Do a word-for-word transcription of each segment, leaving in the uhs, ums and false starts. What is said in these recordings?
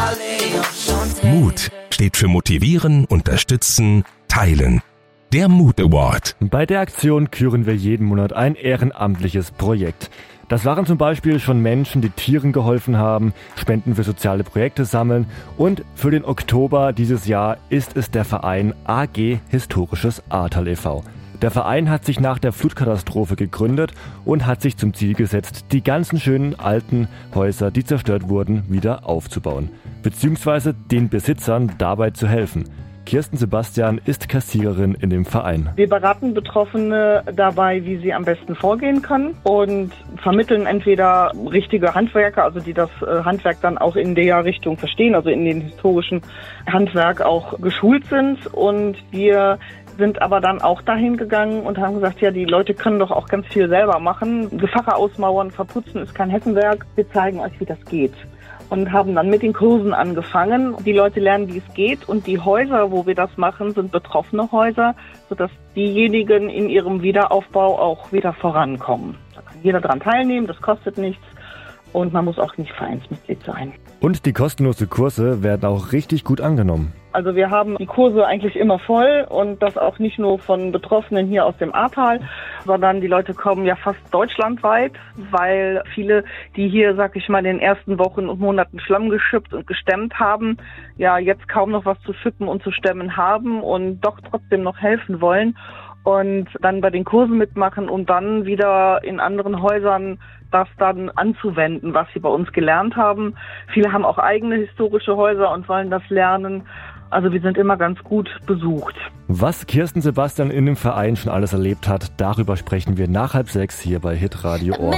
Mut steht für motivieren, unterstützen, teilen. Der Mut Award. Bei der Aktion küren wir jeden Monat ein ehrenamtliches Projekt. Das waren zum Beispiel schon Menschen, die Tieren geholfen haben, Spenden für soziale Projekte sammeln und für den Oktober dieses Jahr ist es der Verein A G Historisches Ahrtal e V Der Verein hat sich nach der Flutkatastrophe gegründet und hat sich zum Ziel gesetzt, die ganzen schönen alten Häuser, die zerstört wurden, wieder aufzubauen, beziehungsweise den Besitzern dabei zu helfen. Kirsten Sebastian ist Kassiererin in dem Verein. Wir beraten Betroffene dabei, wie sie am besten vorgehen können und vermitteln entweder richtige Handwerker, also die das Handwerk dann auch in der Richtung verstehen, also in den historischen Handwerk auch geschult sind. Und wir sind aber dann auch dahin gegangen und haben gesagt, ja, die Leute können doch auch ganz viel selber machen. Gefache ausmauern, verputzen ist kein Hexenwerk. Wir zeigen euch, wie das geht. Und haben dann mit den Kursen angefangen. Die Leute lernen, wie es geht. Und die Häuser, wo wir das machen, sind betroffene Häuser, sodass diejenigen in ihrem Wiederaufbau auch wieder vorankommen. Da kann jeder dran teilnehmen, das kostet nichts. Und man muss auch nicht Vereinsmitglied sein. Und die kostenlosen Kurse werden auch richtig gut angenommen. Also wir haben die Kurse eigentlich immer voll und das auch nicht nur von Betroffenen hier aus dem Ahrtal, sondern die Leute kommen ja fast deutschlandweit, weil viele, die hier, sag ich mal, in den ersten Wochen und Monaten Schlamm geschippt und gestemmt haben, ja jetzt kaum noch was zu schippen und zu stemmen haben und doch trotzdem noch helfen wollen und dann bei den Kursen mitmachen und dann wieder in anderen Häusern das dann anzuwenden, was sie bei uns gelernt haben. Viele haben auch eigene historische Häuser und wollen das lernen. Also wir sind immer ganz gut besucht. Was Kirsten Sebastian in dem Verein schon alles erlebt hat, darüber sprechen wir nach halb sechs hier bei Hitradio Ohr.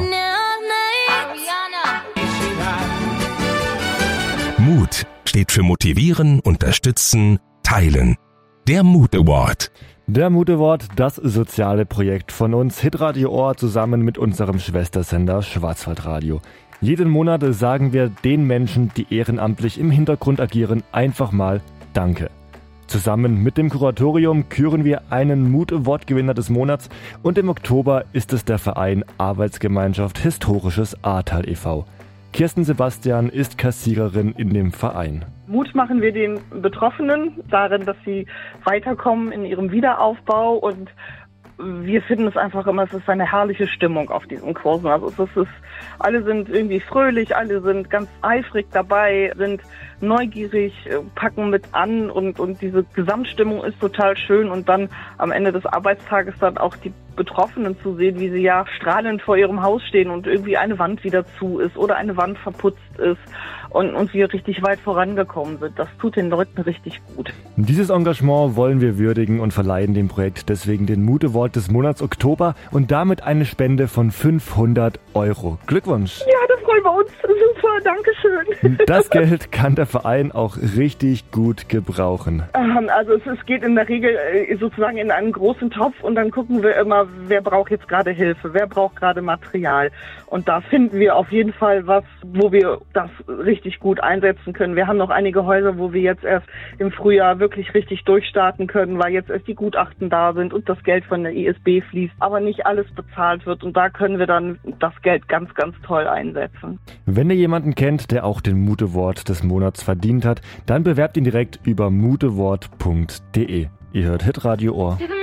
Mut steht für motivieren, unterstützen, teilen. Der Mut Award. Der Mut Award, das soziale Projekt von uns Hitradio Ohr zusammen mit unserem Schwestersender Schwarzwaldradio. Jeden Monat sagen wir den Menschen, die ehrenamtlich im Hintergrund agieren, einfach mal Danke. Zusammen mit dem Kuratorium küren wir einen Mut Award-Gewinner des Monats und im Oktober ist es der Verein Arbeitsgemeinschaft Historisches Ahrtal e V Kirsten Sebastian ist Kassiererin in dem Verein. Mut machen wir den Betroffenen darin, dass sie weiterkommen in ihrem Wiederaufbau und wir finden es einfach immer, es ist eine herrliche Stimmung auf diesen Kursen. Also es ist, alle sind irgendwie fröhlich, alle sind ganz eifrig dabei, sind neugierig, packen mit an und, und diese Gesamtstimmung ist total schön und dann am Ende des Arbeitstages dann auch die Betroffenen zu sehen, wie sie ja strahlend vor ihrem Haus stehen und irgendwie eine Wand wieder zu ist oder eine Wand verputzt ist und, und wir richtig weit vorangekommen sind. Das tut den Leuten richtig gut. Dieses Engagement wollen wir würdigen und verleihen dem Projekt deswegen den Mut Award des Monats Oktober und damit eine Spende von fünfhundert Euro. Glückwunsch! Ja, das freuen wir uns. Super, danke schön. Das Geld kann der Verein auch richtig gut gebrauchen. Also es, es geht in der Regel sozusagen in einen großen Topf und dann gucken wir immer, wer braucht jetzt gerade Hilfe, wer braucht gerade Material. Und da finden wir auf jeden Fall was, wo wir das richtig gut einsetzen können. Wir haben noch einige Häuser, wo wir jetzt erst im Frühjahr wirklich richtig durchstarten können, weil jetzt erst die Gutachten da sind und das Geld von der I S B fließt, aber nicht alles bezahlt wird. Und da können wir dann das Geld ganz, ganz toll einsetzen. Wenn ihr jemanden kennt, der auch den Mut Award des Monats verdient hat, dann bewerbt ihn direkt über mut award punkt de. Ihr hört Hitradio Ohr.